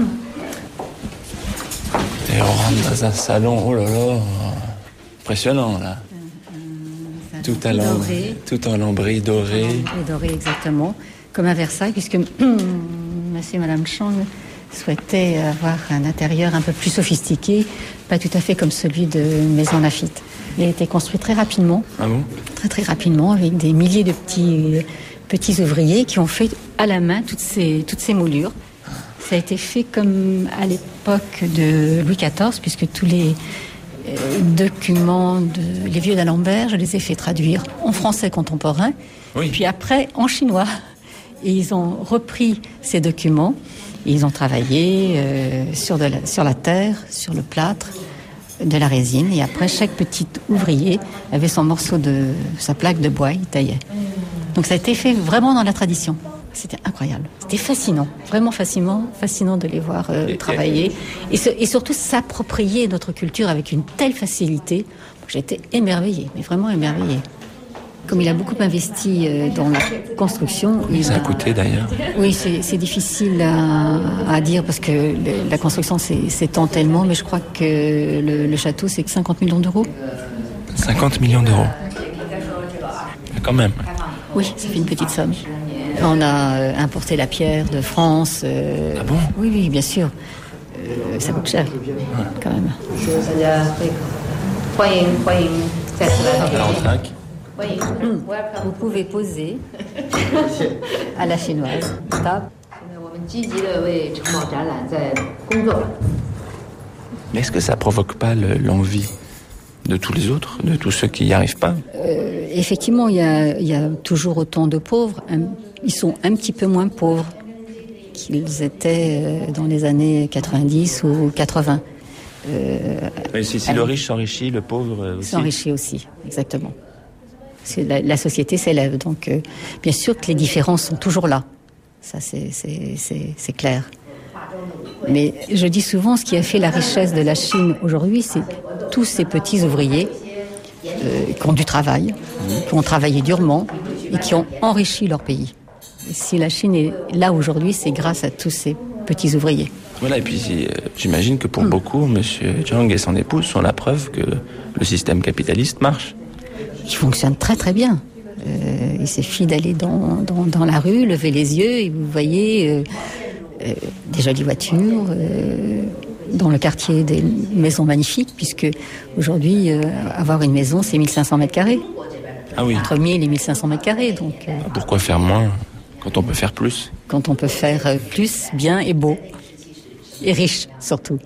Speaker 9: Et on rentre dans un salon, oh là là, impressionnant là. Un, un tout, à lambris, tout en lambris doré.
Speaker 19: En doré, exactement. Comme à Versailles, puisque monsieur et madame Chang souhaitaient avoir un intérieur un peu plus sophistiqué, pas tout à fait comme celui de Maison Lafite. Il a été construit très rapidement.
Speaker 9: Ah bon ?
Speaker 19: Très très rapidement, avec des milliers de petits, petits ouvriers qui ont fait à la main toutes ces, toutes ces moulures. Ça a été fait comme à l'époque de Louis quatorze, puisque tous les euh, documents, de, les vieux d'Alembert, je les ai fait traduire en français contemporain, oui. Puis après en chinois. Et ils ont repris ces documents, et ils ont travaillé euh, sur, de la, sur la terre, sur le plâtre, de la résine, et après chaque petit ouvrier avait son morceau de sa plaque de bois, il taillait. Donc ça a été fait vraiment dans la tradition. C'était incroyable. C'était fascinant, vraiment fascinant, fascinant de les voir euh, et, travailler et, et, et surtout s'approprier notre culture avec une telle facilité. J'ai été émerveillée, mais vraiment émerveillée. comme il a beaucoup investi dans la construction...
Speaker 9: Il ça a coûté d'ailleurs.
Speaker 19: Oui, c'est, c'est difficile à, à dire parce que le, la construction s'étend tellement, mais je crois que le, le château, c'est que cinquante millions d'euros.
Speaker 9: cinquante millions d'euros. Quand même.
Speaker 19: Oui, ça fait une petite somme. On a importé la pierre de France. Euh,
Speaker 9: ah bon?
Speaker 19: Oui, oui, bien sûr. Euh, ça coûte cher, ouais. Quand même.
Speaker 9: quarante-cinq.
Speaker 19: Vous pouvez poser à la chinoise. Stop.
Speaker 9: Mais est-ce que ça provoque pas le, l'envie de tous les autres, de tous ceux qui n'y arrivent pas?
Speaker 19: euh, Effectivement, il y a, y a toujours autant de pauvres. Ils sont un petit peu moins pauvres qu'ils étaient dans les années quatre-vingt-dix ou quatre-vingts.
Speaker 9: Euh, Mais si, si le riche s'enrichit, le pauvre aussi.
Speaker 19: S'enrichit aussi, exactement. C'est la, la société s'élève, donc euh, bien sûr que les différences sont toujours là. Ça, c'est, c'est, c'est, c'est clair. Mais je dis souvent, ce qui a fait la richesse de la Chine aujourd'hui, c'est tous ces petits ouvriers euh, qui ont du travail, qui ont travaillé durement et qui ont enrichi leur pays. Et si la Chine est là aujourd'hui, c'est grâce à tous ces petits ouvriers.
Speaker 9: Voilà, et puis euh, j'imagine que pour mmh. beaucoup, M. Jiang et son épouse sont la preuve que le système capitaliste marche.
Speaker 19: Il fonctionne très très bien. Euh, il suffit d'aller dans, dans, dans la rue, lever les yeux et vous voyez euh, euh, des jolies voitures, euh, dans le quartier des maisons magnifiques, puisque aujourd'hui, euh, avoir une maison, c'est mille cinq cents mètres carrés.
Speaker 9: Ah oui.
Speaker 19: Entre mille et mille cinq cents mètres carrés. Donc, euh,
Speaker 9: pourquoi faire moins quand on peut faire plus?
Speaker 19: Quand on peut faire plus, bien et beau. Et riche, surtout.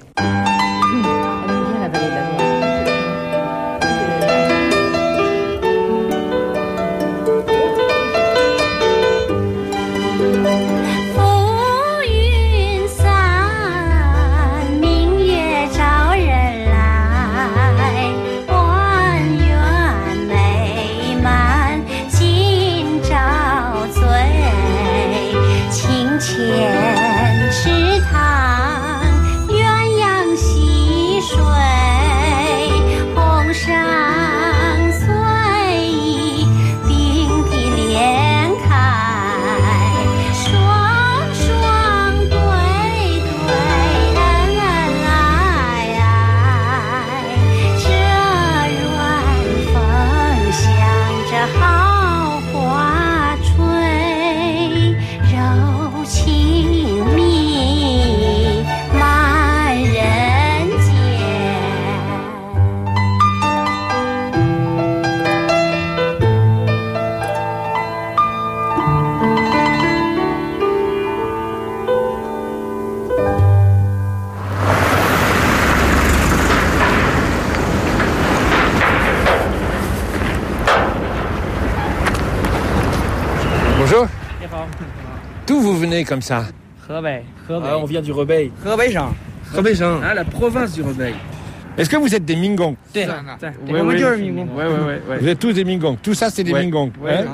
Speaker 7: Bonjour. D'où vous venez comme ça?
Speaker 16: Hebei. Ah, on vient du Hebei. Hebei-Zhang.
Speaker 7: Hebei-Zhang.
Speaker 16: Ah, la province du Hebei.
Speaker 7: Est-ce que vous êtes des Mingong?
Speaker 16: Oui, oui, oui.
Speaker 7: Ouais, ouais, ouais. Vous êtes tous des Mingong. Tout ça, c'est des ouais. Mingong.
Speaker 16: Ouais.
Speaker 7: Hein?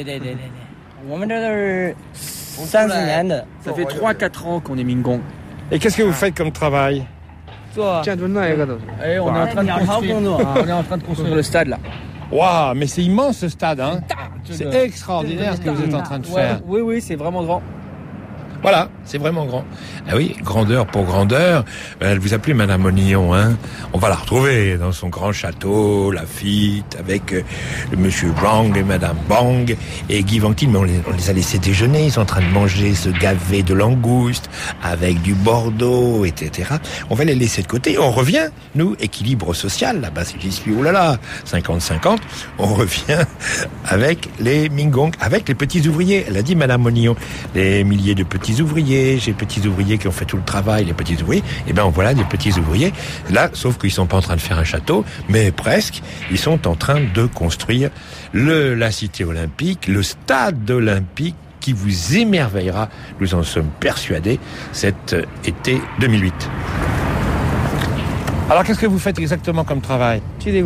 Speaker 16: Ça fait trois à quatre ans qu'on est Mingong.
Speaker 7: Et qu'est-ce que vous faites comme travail?
Speaker 16: Et on est en train de construire, on est en train de construire le stade là.
Speaker 7: Waouh, mais c'est immense ce stade, hein. C'est extraordinaire ce que vous êtes en train de faire.
Speaker 16: Oui, oui, c'est vraiment grand.
Speaker 7: Voilà, c'est vraiment grand. Ah oui, grandeur pour grandeur. Elle vous appelait Madame Onillon, hein. On va la retrouver dans son grand château, Lafitte, avec euh, le monsieur Zhang et Madame Bang et Guy Vantine. Mais on les, on les a laissés déjeuner. Ils sont en train de manger ce gavet de langoustes avec du Bordeaux, et cetera. On va les laisser de côté. On revient, nous, équilibre social. Là-bas, si j'y suis, oh là là, cinquante cinquante. On revient avec les Mingong, avec les petits ouvriers. Elle a dit Madame Onillon, les milliers de petits ouvriers, j'ai petits ouvriers qui ont fait tout le travail, les petits ouvriers, et bien voilà des petits ouvriers, là, sauf qu'ils sont pas en train de faire un château, mais presque, ils sont en train de construire le, la cité olympique, le stade olympique qui vous émerveillera, nous en sommes persuadés, cet été deux mille huit. Alors qu'est-ce que vous faites exactement comme travail?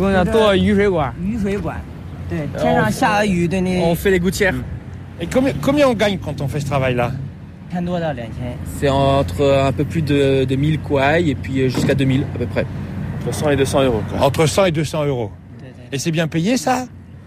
Speaker 16: On fait les gouttières.
Speaker 7: Et combien, combien on gagne quand on fait ce travail-là?
Speaker 16: C'est entre un peu plus de, de mille kuai et puis jusqu'à deux mille à peu près.
Speaker 7: Entre cent et deux cents euros. Quoi. Entre cent et deux cents euros. Et c'est bien payé ça?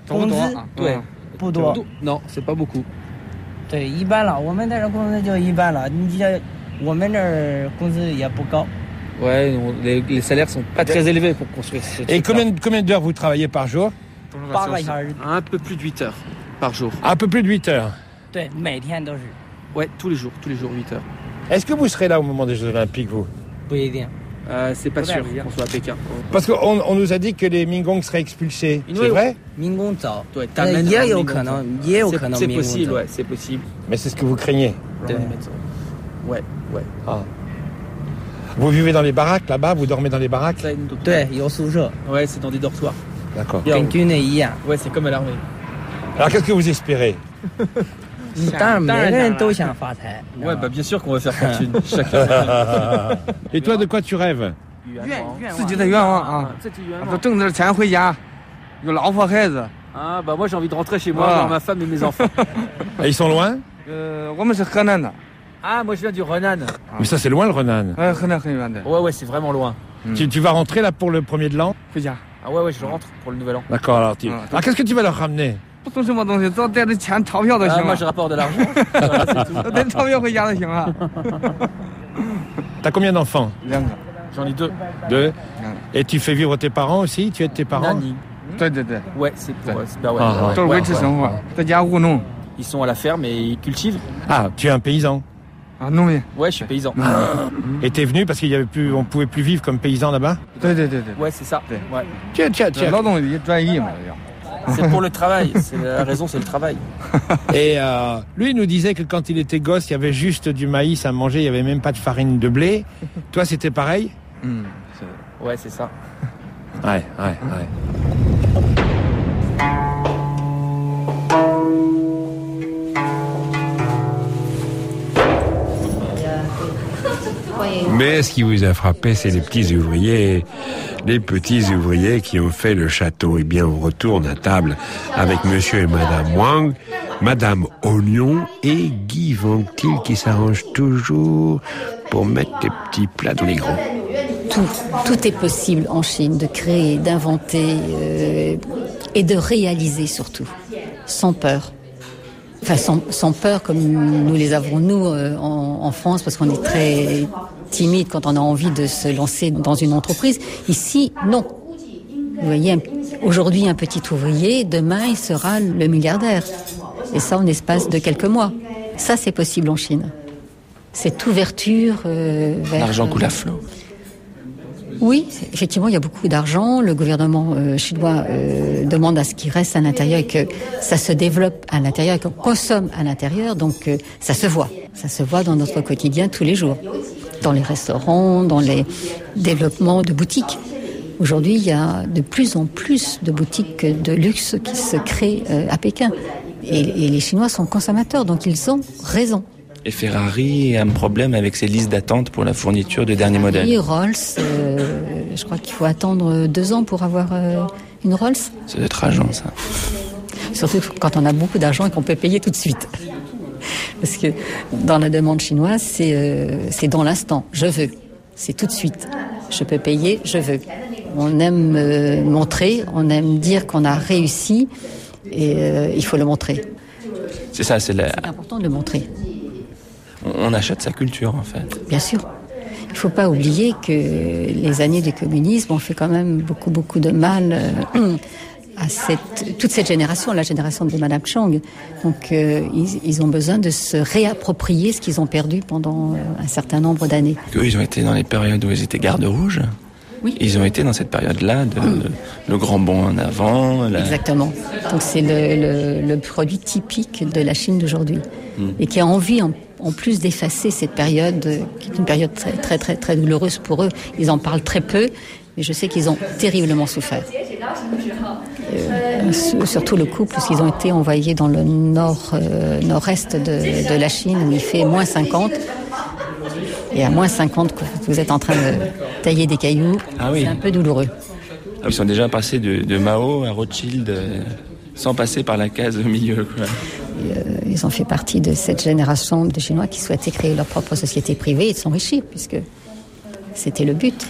Speaker 17: 工资
Speaker 16: 对，
Speaker 17: 不多。
Speaker 16: Non, c'est pas beaucoup.
Speaker 17: 对，一般了，我们这儿工资就一般了。你这我们这儿工资也不高。
Speaker 16: Ouais, on, les, les salaires sont pas très élevés pour construire ce
Speaker 8: Et combien, combien d'heures vous travaillez par jour?
Speaker 16: Un peu plus de huit heures par jour.
Speaker 8: Un peu plus de huit heures.
Speaker 17: 对，每天都是。
Speaker 16: Ouais, tous les jours, tous les jours huit heures.
Speaker 8: Est-ce que vous serez là au moment des Jeux Olympiques, vous?
Speaker 17: 不一定。
Speaker 16: Euh, c'est pas sûr qu'on soit à Pékin.
Speaker 8: Parce qu'on on nous a dit que les Mingongs seraient expulsés. C'est vrai?
Speaker 17: 民工早，
Speaker 16: 对，
Speaker 17: 也有可能，也有可能
Speaker 16: c'est possible, ouais, c'est possible.
Speaker 8: Mais c'est ce que vous craignez.
Speaker 16: 对，ouais, ouais.
Speaker 8: Ah. Vous vivez dans les baraques là-bas? Vous dormez dans les baraques?
Speaker 17: 对，有宿舍。
Speaker 16: Ouais, c'est dans des dortoirs.
Speaker 8: D'accord.
Speaker 17: 跟军队一样。
Speaker 16: Ouais, c'est comme à l'armée.
Speaker 8: Alors qu'est-ce que vous espérez?
Speaker 17: 当然，每个人都想发财。
Speaker 16: Ouais, bah bien sûr qu'on va faire fortune. Chacun.
Speaker 8: Et toi, de quoi tu rêves?
Speaker 12: 自己的愿望啊，都挣点钱回家，有老婆孩子。
Speaker 16: Ah, bah moi j'ai envie de rentrer chez moi, voir ma femme et mes enfants.
Speaker 8: Et ils sont loin?
Speaker 12: 呃，我们是河南的。
Speaker 16: Ah, moi je viens du Renan.
Speaker 8: Mais ça, c'est loin le Renan.
Speaker 12: Ouais, Renan, Renan.
Speaker 16: Ouais, ouais, c'est vraiment loin.
Speaker 8: Tu, tu vas rentrer là pour le premier de l'an?
Speaker 16: Ah ouais, ouais, je rentre pour le nouvel an.
Speaker 8: D'accord, alors tu... Alors qu'est-ce que tu vas leur ramener?
Speaker 12: 不送什么东西，只要带着钱钞票就行
Speaker 16: Ah,
Speaker 12: 了。
Speaker 16: moi je rapporte de l'argent. Voilà, c'est tout.
Speaker 12: 带钞票回家就行了。
Speaker 8: T'as combien d'enfants?
Speaker 12: 两个。
Speaker 16: J'en ai deux.
Speaker 8: Deux. Et tu fais vivre tes parents aussi? Tu aides tes parents?
Speaker 16: Nani.
Speaker 12: 对对对。
Speaker 16: Ouais, c'est pour. C'est, bah ouais.
Speaker 8: Ah, ouais.
Speaker 12: 都是维持生活，在家务农。
Speaker 16: Ils sont à la ferme et ils cultivent.
Speaker 8: Ah, tu es un paysan?
Speaker 12: 啊，农民。
Speaker 16: Ouais, je suis paysan.
Speaker 8: Et t'es venu parce qu'il y avait plus, on pouvait plus vivre comme paysan là-bas?
Speaker 12: 对对对对。
Speaker 16: Ouais, c'est ça. Ouais.
Speaker 8: Tiens, tiens, tiens.
Speaker 12: 劳动力专业嘛，要。
Speaker 16: C'est pour le travail. C'est la raison, c'est le travail.
Speaker 8: Et euh, lui, il nous disait que quand il était gosse, il y avait juste du maïs à manger, il n'y avait même pas de farine de blé. Toi, c'était pareil?
Speaker 16: Mm, c'est... Ouais, c'est ça.
Speaker 8: Ouais, ouais, ouais.
Speaker 7: Mais ce qui vous a frappé, c'est les petits ouvriers, les petits ouvriers qui ont fait le château. Eh bien, on retourne à table avec monsieur et madame Wang, madame Oignon et Guy Ventil qui s'arrangent toujours pour mettre des petits plats dans les grands.
Speaker 19: Tout, tout est possible en Chine, de créer, d'inventer euh, et de réaliser surtout, sans peur. Enfin, sans, sans peur comme nous les avons nous euh, en, en France, parce qu'on est très timide quand on a envie de se lancer dans une entreprise. Ici, non. Vous voyez, aujourd'hui un petit ouvrier, demain il sera le milliardaire. Et ça en espace de quelques mois. Ça, c'est possible en Chine. Cette ouverture euh, vers...
Speaker 9: L'argent coule à flot.
Speaker 19: Oui, effectivement, il y a beaucoup d'argent. Le gouvernement euh, chinois euh, demande à ce qu'il reste à l'intérieur et que ça se développe à l'intérieur et qu'on consomme à l'intérieur. Donc, euh, ça se voit. Ça se voit dans notre quotidien tous les jours. Dans les restaurants, dans les développements de boutiques. Aujourd'hui, il y a de plus en plus de boutiques de luxe qui se créent euh, à Pékin. Et, et les Chinois sont consommateurs, donc ils ont raison.
Speaker 9: Et Ferrari a un problème avec ses listes d'attente pour la fourniture de derniers modèles.
Speaker 19: Et Rolls, euh, je crois qu'il faut attendre deux ans pour avoir euh, une Rolls.
Speaker 9: Ça doit être rageant, ça.
Speaker 19: Surtout quand on a beaucoup d'argent et qu'on peut payer tout de suite. Parce que dans la demande chinoise, c'est, euh, c'est dans l'instant. Je veux. C'est tout de suite. Je peux payer, je veux. On aime euh, montrer, on aime dire qu'on a réussi et euh, il faut le montrer.
Speaker 9: C'est ça, c'est, la...
Speaker 19: c'est important de le montrer.
Speaker 9: On achète sa culture, en fait.
Speaker 19: Bien sûr. Il ne faut pas oublier que les années du communisme ont fait quand même beaucoup, beaucoup de mal euh, à cette, toute cette génération, la génération de Madame Chang. Donc, euh, ils, ils ont besoin de se réapproprier ce qu'ils ont perdu pendant euh, un certain nombre d'années.
Speaker 9: Eux, ils ont été dans les périodes où ils étaient gardes rouges.
Speaker 19: Oui.
Speaker 9: Ils ont été dans cette période-là, de, mmh. le grand bond en avant. La...
Speaker 19: Exactement. Donc, c'est le, le, le produit typique de la Chine d'aujourd'hui. Mmh. Et qui a envie, en, en plus d'effacer cette période, qui est une période très, très, très, très douloureuse pour eux. Ils en parlent très peu, mais je sais qu'ils ont terriblement souffert. Euh, surtout le couple, parce qu'ils ont été envoyés dans le nord, euh, nord-est de, de la Chine, où il fait moins cinquante. Et à moins cinquante, vous êtes en train de tailler des cailloux.
Speaker 9: Ah oui.
Speaker 19: C'est un peu douloureux.
Speaker 9: Ils sont déjà passés de, de Mao à Rothschild euh, sans passer par la case au milieu, quoi.
Speaker 19: Et, euh, ils ont fait partie de cette génération de Chinois qui souhaitaient créer leur propre société privée et de s'enrichir, puisque c'était le but.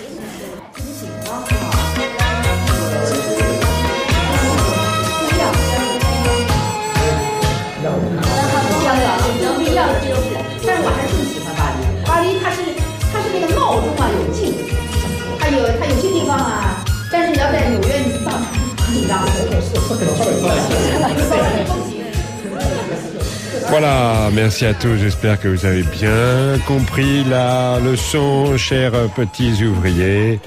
Speaker 7: Voilà, merci à tous. J'espère que vous avez bien compris la leçon, chers petits ouvriers.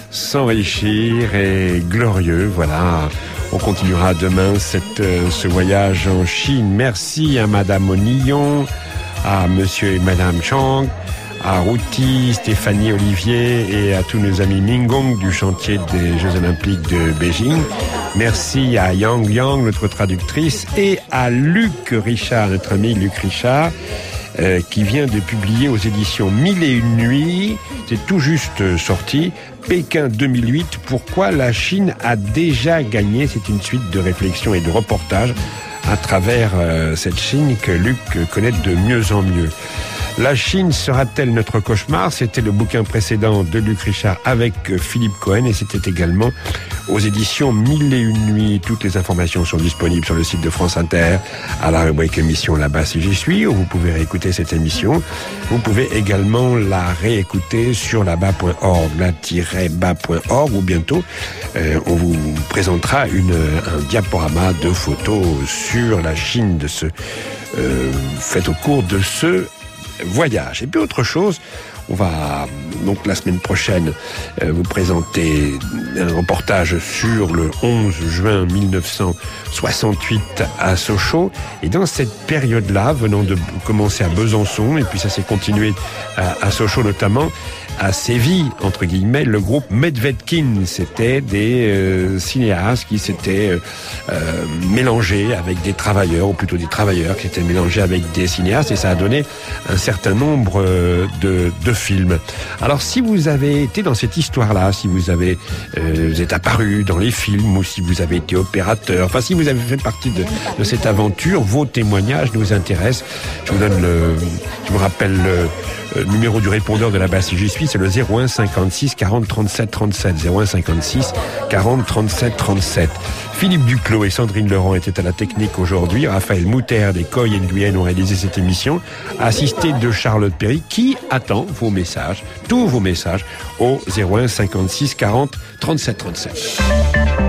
Speaker 7: S'enrichir est glorieux. Voilà, on continuera demain cette, ce voyage en Chine. Merci à Madame Onillon, à Monsieur et Madame Chang, à Routy, Stéphanie Olivier et à tous nos amis Mingong du chantier des Jeux Olympiques de Beijing. Merci à Yang Yang, notre traductrice, et à Luc Richard, notre ami Luc Richard, euh, qui vient de publier aux éditions Mille et une nuits, c'est tout juste sorti, Pékin deux mille huit, pourquoi la Chine a déjà gagné. C'est une suite de réflexions et de reportages à travers euh, cette Chine que Luc connaît de mieux en mieux. La Chine sera-t-elle notre cauchemar? C'était le bouquin précédent de Luc Richard avec Philippe Cohen et c'était également aux éditions Mille et une nuits. Toutes les informations sont disponibles sur le site de France Inter à la rubrique émission Là-bas si j'y suis, où vous pouvez réécouter cette émission. Vous pouvez également la réécouter sur là-bas point org, là-bas point org, où bientôt euh, on vous présentera une, un diaporama de photos sur la Chine de ce euh, fait au cours de ce voyage. Et puis autre chose, on va donc la semaine prochaine euh, vous présenter un reportage sur le onze juin mille neuf cent soixante-huit à Sochaux. Et dans cette période-là, venant de commencer à Besançon, et puis ça s'est continué à, à Sochaux notamment, à Séville, entre guillemets, le groupe Medvedkin. C'était des euh, cinéastes qui s'étaient euh, euh, mélangés avec des travailleurs, ou plutôt des travailleurs qui s'étaient mélangés avec des cinéastes, et ça a donné un certain nombre euh, de, de films. Alors, si vous avez été dans cette histoire-là, si vous avez euh, vous êtes apparu dans les films, ou si vous avez été opérateur, enfin, si vous avez fait partie de, de cette aventure, vos témoignages nous intéressent. Je vous donne le, je vous rappelle le, le numéro du répondeur de là-bas si j'y suis, c'est le zéro un cinquante-six quarante trente-sept trente-sept, zéro un cinquante-six quarante trente-sept trente-sept. Philippe Duclos et Sandrine Laurent étaient à la technique aujourd'hui. Raphaël Mouter des Coy et Guyenne ont réalisé cette émission, assisté de Charlotte Perry, qui attend vos messages, tous vos messages, au zéro un cinquante-six quarante trente-sept trente-sept.